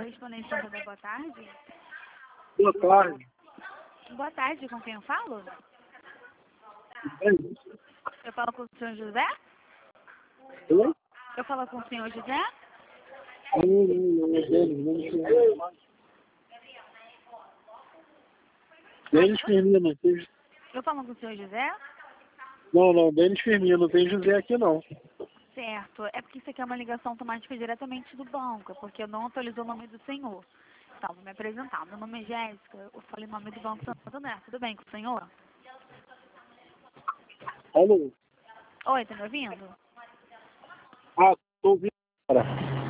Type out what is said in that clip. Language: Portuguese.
Correspondente da boa tarde. Boa tarde. Boa tarde, com quem eu falo? Oi? Eu falo com o senhor José? Oi? Eu falo com o senhor José? Não, é Denis, Denis Firmino, não tem... Eu falo com o senhor José? Não, Denis Firmino, não tem José aqui não. Certo. É porque isso aqui é uma ligação automática diretamente do banco, porque eu não atualizou o nome do senhor. Então, vou me apresentar. Meu nome é Jéssica, eu falei o nome do Banco Santander. Tudo bem com o senhor? Alô? Oi, tá me ouvindo? Ah, tô ouvindo agora.